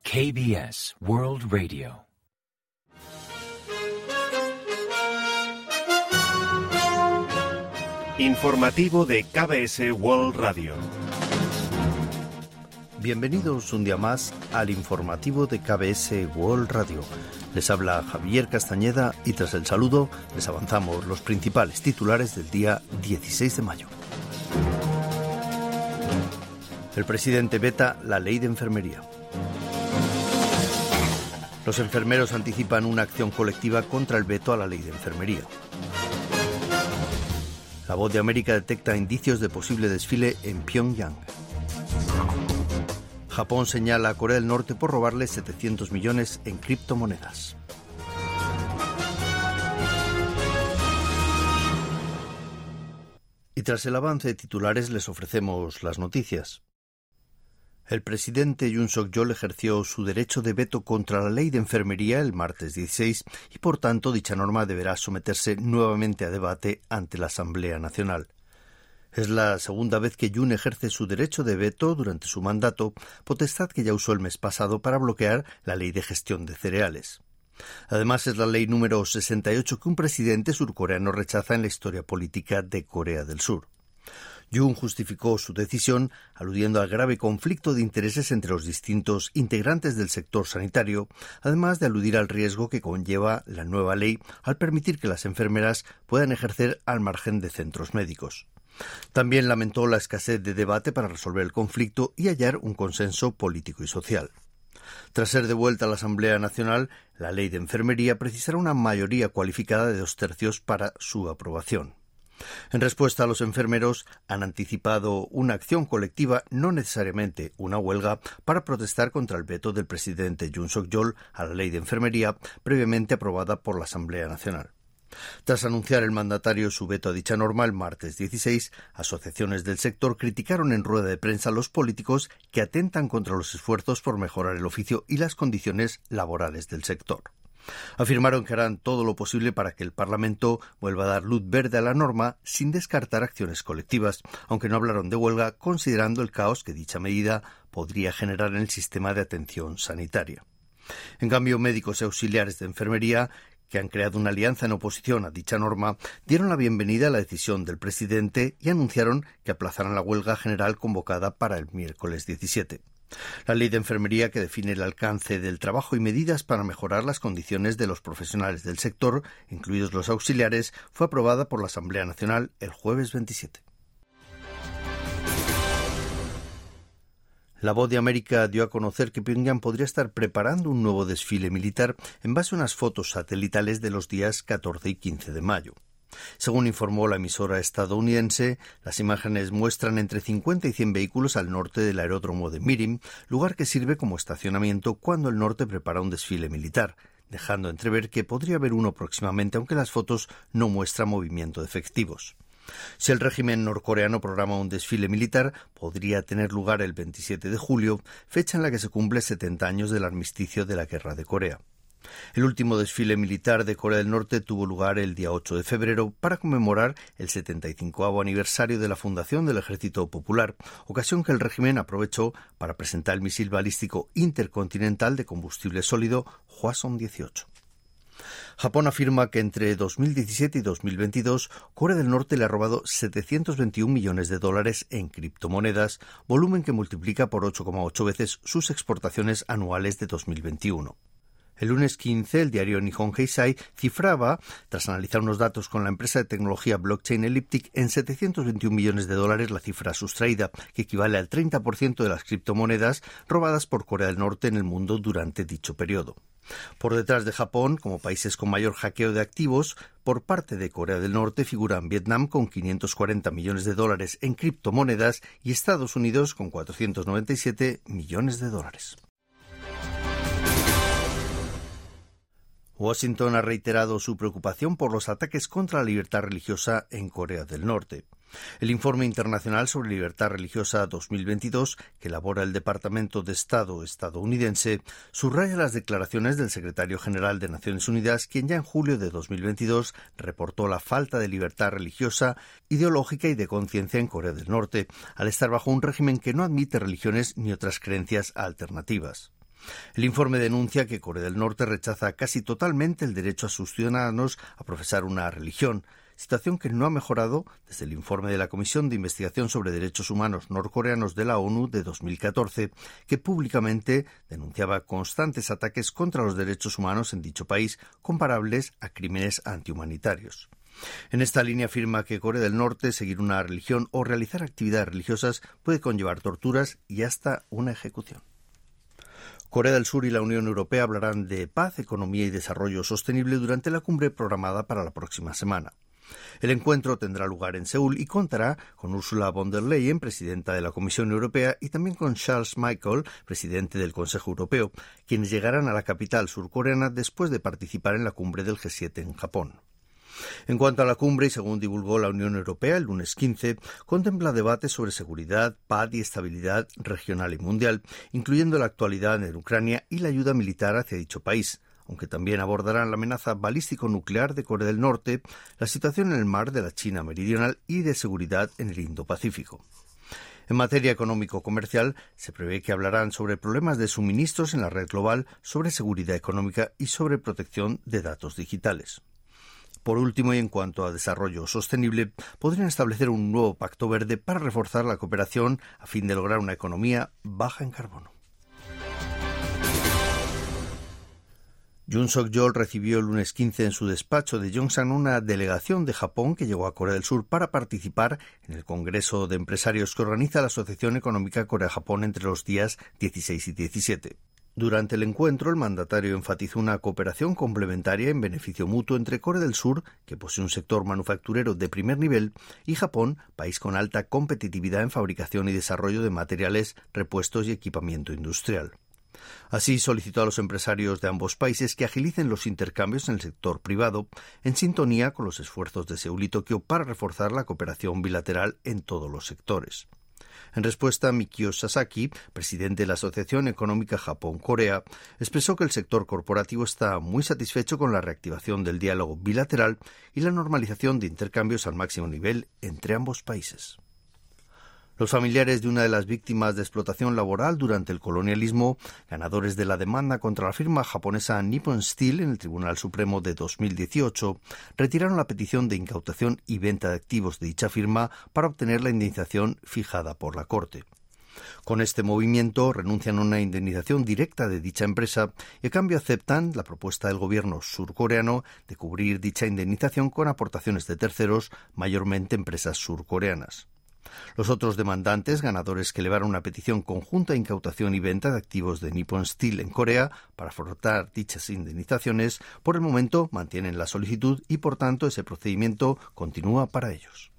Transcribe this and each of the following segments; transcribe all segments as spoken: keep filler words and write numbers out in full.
K B S World Radio. Informativo de K B S World Radio. Bienvenidos un día más al informativo de K B S World Radio. Les habla Javier Castañeda y tras el saludo les avanzamos los principales titulares del día dieciséis de mayo. El presidente veta la ley de enfermería. Los enfermeros anticipan una acción colectiva contra el veto a la ley de enfermería. La Voz de América detecta indicios de posible desfile en Pyongyang. Japón señala a Corea del Norte por robarle setecientos millones en criptomonedas. Y tras el avance de titulares les ofrecemos las noticias. El presidente Yoon Suk-yeol ejerció su derecho de veto contra la ley de enfermería el martes dieciséis y por tanto dicha norma deberá someterse nuevamente a debate ante la Asamblea Nacional. Es la segunda vez que Yoon ejerce su derecho de veto durante su mandato, potestad que ya usó el mes pasado para bloquear la ley de gestión de cereales. Además, es la ley número sesenta y ocho que un presidente surcoreano rechaza en la historia política de Corea del Sur. Yoon justificó su decisión aludiendo al grave conflicto de intereses entre los distintos integrantes del sector sanitario, además de aludir al riesgo que conlleva la nueva ley al permitir que las enfermeras puedan ejercer al margen de centros médicos. También lamentó la escasez de debate para resolver el conflicto y hallar un consenso político y social. Tras ser devuelta a la Asamblea Nacional, la ley de enfermería precisará una mayoría cualificada de dos tercios para su aprobación. En respuesta, los enfermeros han anticipado una acción colectiva, no necesariamente una huelga, para protestar contra el veto del presidente Yoon Suk-yeol a la ley de enfermería previamente aprobada por la Asamblea Nacional. Tras anunciar el mandatario su veto a dicha norma el martes dieciséis, asociaciones del sector criticaron en rueda de prensa a los políticos que atentan contra los esfuerzos por mejorar el oficio y las condiciones laborales del sector. Afirmaron que harán todo lo posible para que el Parlamento vuelva a dar luz verde a la norma sin descartar acciones colectivas, aunque no hablaron de huelga, considerando el caos que dicha medida podría generar en el sistema de atención sanitaria. En cambio, médicos y auxiliares de enfermería, que han creado una alianza en oposición a dicha norma, dieron la bienvenida a la decisión del presidente y anunciaron que aplazarán la huelga general convocada para el miércoles diecisiete. La ley de enfermería, que define el alcance del trabajo y medidas para mejorar las condiciones de los profesionales del sector, incluidos los auxiliares, fue aprobada por la Asamblea Nacional el jueves veintisiete. La Voz de América dio a conocer que Pyongyang podría estar preparando un nuevo desfile militar en base a unas fotos satelitales de los días catorce y quince de mayo. Según informó la emisora estadounidense, las imágenes muestran entre cincuenta y cien vehículos al norte del aeródromo de Mirim, lugar que sirve como estacionamiento cuando el norte prepara un desfile militar, dejando entrever que podría haber uno próximamente, aunque las fotos no muestran movimiento de efectivos. Si el régimen norcoreano programa un desfile militar, podría tener lugar el veintisiete de julio, fecha en la que se cumple setenta años del armisticio de la Guerra de Corea. El último desfile militar de Corea del Norte tuvo lugar el día ocho de febrero para conmemorar el setenta y cinco aniversario de la fundación del Ejército Popular, ocasión que el régimen aprovechó para presentar el misil balístico intercontinental de combustible sólido Hwasong dieciocho. Japón afirma que entre dos mil diecisiete y dos mil veintidós Corea del Norte le ha robado setecientos veintiún millones de dólares en criptomonedas, volumen que multiplica por ocho coma ocho veces sus exportaciones anuales de dos mil veintiuno. El lunes quince, el diario Nihon Keizai cifraba, tras analizar unos datos con la empresa de tecnología blockchain Elliptic, en setecientos veintiún millones de dólares la cifra sustraída, que equivale al treinta por ciento de las criptomonedas robadas por Corea del Norte en el mundo durante dicho periodo. Por detrás de Japón, como países con mayor hackeo de activos, por parte de Corea del Norte figuran Vietnam con quinientos cuarenta millones de dólares en criptomonedas y Estados Unidos con cuatrocientos noventa y siete millones de dólares. Washington ha reiterado su preocupación por los ataques contra la libertad religiosa en Corea del Norte. El Informe Internacional sobre Libertad Religiosa dos mil veintidós, que elabora el Departamento de Estado estadounidense, subraya las declaraciones del secretario general de Naciones Unidas, quien ya en julio de dos mil veintidós reportó la falta de libertad religiosa, ideológica y de conciencia en Corea del Norte, al estar bajo un régimen que no admite religiones ni otras creencias alternativas. El informe denuncia que Corea del Norte rechaza casi totalmente el derecho a sus ciudadanos a profesar una religión, situación que no ha mejorado desde el informe de la Comisión de Investigación sobre Derechos Humanos Norcoreanos de la ONU de dos mil catorce, que públicamente denunciaba constantes ataques contra los derechos humanos en dicho país, comparables a crímenes antihumanitarios. En esta línea afirma que Corea del Norte seguir una religión o realizar actividades religiosas puede conllevar torturas y hasta una ejecución. Corea del Sur y la Unión Europea hablarán de paz, economía y desarrollo sostenible durante la cumbre programada para la próxima semana. El encuentro tendrá lugar en Seúl y contará con Ursula von der Leyen, presidenta de la Comisión Europea, y también con Charles Michel, presidente del Consejo Europeo, quienes llegarán a la capital surcoreana después de participar en la cumbre del G siete en Japón. En cuanto a la cumbre, y según divulgó la Unión Europea el lunes quince, contempla debates sobre seguridad, paz y estabilidad regional y mundial, incluyendo la actualidad en Ucrania y la ayuda militar hacia dicho país, aunque también abordarán la amenaza balístico-nuclear de Corea del Norte, la situación en el mar de la China Meridional y de seguridad en el Indo-Pacífico. En materia económico-comercial, se prevé que hablarán sobre problemas de suministros en la red global, sobre seguridad económica y sobre protección de datos digitales. Por último, y en cuanto a desarrollo sostenible, podrían establecer un nuevo pacto verde para reforzar la cooperación a fin de lograr una economía baja en carbono. Yoon Suk-yeol recibió el lunes quince en su despacho de Yongsan una delegación de Japón que llegó a Corea del Sur para participar en el Congreso de Empresarios que organiza la Asociación Económica Corea-Japón entre los días dieciséis y diecisiete. Durante el encuentro, el mandatario enfatizó una cooperación complementaria en beneficio mutuo entre Corea del Sur, que posee un sector manufacturero de primer nivel, y Japón, país con alta competitividad en fabricación y desarrollo de materiales, repuestos y equipamiento industrial. Así, solicitó a los empresarios de ambos países que agilicen los intercambios en el sector privado, en sintonía con los esfuerzos de Seúl y Tokio para reforzar la cooperación bilateral en todos los sectores. En respuesta, Mikio Sasaki, presidente de la Asociación Económica Japón-Corea, expresó que el sector corporativo está muy satisfecho con la reactivación del diálogo bilateral y la normalización de intercambios al máximo nivel entre ambos países. Los familiares de una de las víctimas de explotación laboral durante el colonialismo, ganadores de la demanda contra la firma japonesa Nippon Steel en el Tribunal Supremo de dos mil dieciocho, retiraron la petición de incautación y venta de activos de dicha firma para obtener la indemnización fijada por la Corte. Con este movimiento renuncian a una indemnización directa de dicha empresa y a cambio aceptan la propuesta del gobierno surcoreano de cubrir dicha indemnización con aportaciones de terceros, mayormente empresas surcoreanas. Los otros demandantes, ganadores que elevaron una petición conjunta de incautación y venta de activos de Nippon Steel en Corea para afrontar dichas indemnizaciones, por el momento mantienen la solicitud y, por tanto, ese procedimiento continúa para ellos.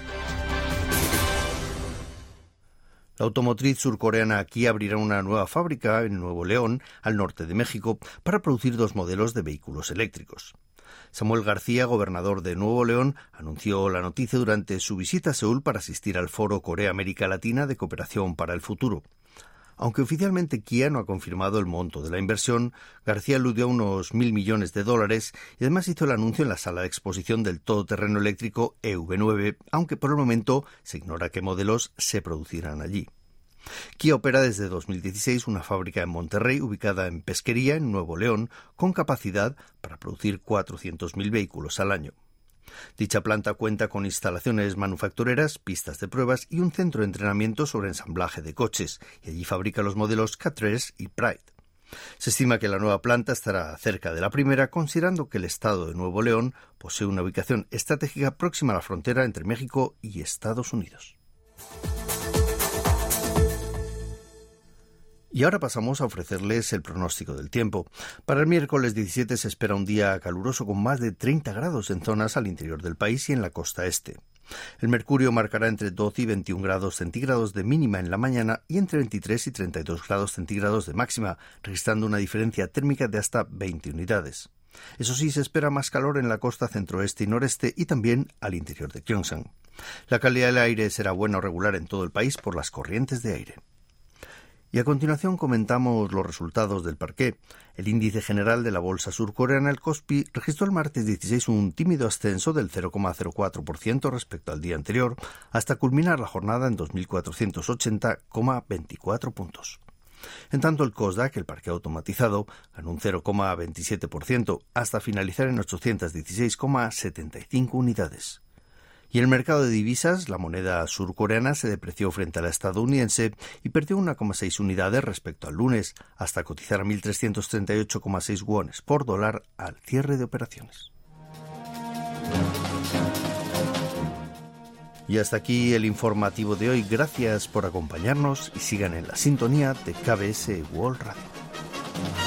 La automotriz surcoreana Kia abrirá una nueva fábrica en Nuevo León, al norte de México, para producir dos modelos de vehículos eléctricos. Samuel García, gobernador de Nuevo León, anunció la noticia durante su visita a Seúl para asistir al Foro Corea-América Latina de Cooperación para el Futuro. Aunque oficialmente Kia no ha confirmado el monto de la inversión, García aludió a unos mil millones de dólares y además hizo el anuncio en la sala de exposición del todoterreno eléctrico E V nueve, aunque por el momento se ignora qué modelos se producirán allí. Kia opera desde dos mil dieciséis una fábrica en Monterrey ubicada en Pesquería, en Nuevo León, con capacidad para producir cuatrocientos mil vehículos al año. Dicha planta cuenta con instalaciones manufactureras, pistas de pruebas y un centro de entrenamiento sobre ensamblaje de coches, y allí fabrica los modelos K tres y Pride. Se estima que la nueva planta estará cerca de la primera, considerando que el estado de Nuevo León posee una ubicación estratégica próxima a la frontera entre México y Estados Unidos. Y ahora pasamos a ofrecerles el pronóstico del tiempo. Para el miércoles diecisiete se espera un día caluroso con más de treinta grados en zonas al interior del país y en la costa este. El mercurio marcará entre doce y veintiún grados centígrados de mínima en la mañana y entre veintitrés y treinta y dos grados centígrados de máxima, registrando una diferencia térmica de hasta veinte unidades. Eso sí, se espera más calor en la costa centroeste y noreste y también al interior de Gyeongsang. La calidad del aire será buena o regular en todo el país por las corrientes de aire. Y a continuación comentamos los resultados del parqué. El índice general de la bolsa surcoreana, el Kospi, registró el martes dieciséis un tímido ascenso del cero coma cero cuatro por ciento respecto al día anterior, hasta culminar la jornada en dos mil cuatrocientos ochenta coma veinticuatro puntos. En tanto, el Kosdaq, el parque automatizado, ganó un cero coma veintisiete por ciento hasta finalizar en ochocientos dieciséis coma setenta y cinco unidades. Y en el mercado de divisas, la moneda surcoreana se depreció frente a la estadounidense y perdió uno coma seis unidades respecto al lunes, hasta cotizar a mil trescientos treinta y ocho coma seis wones por dólar al cierre de operaciones. Y hasta aquí el informativo de hoy. Gracias por acompañarnos y sigan en la sintonía de K B S World Radio.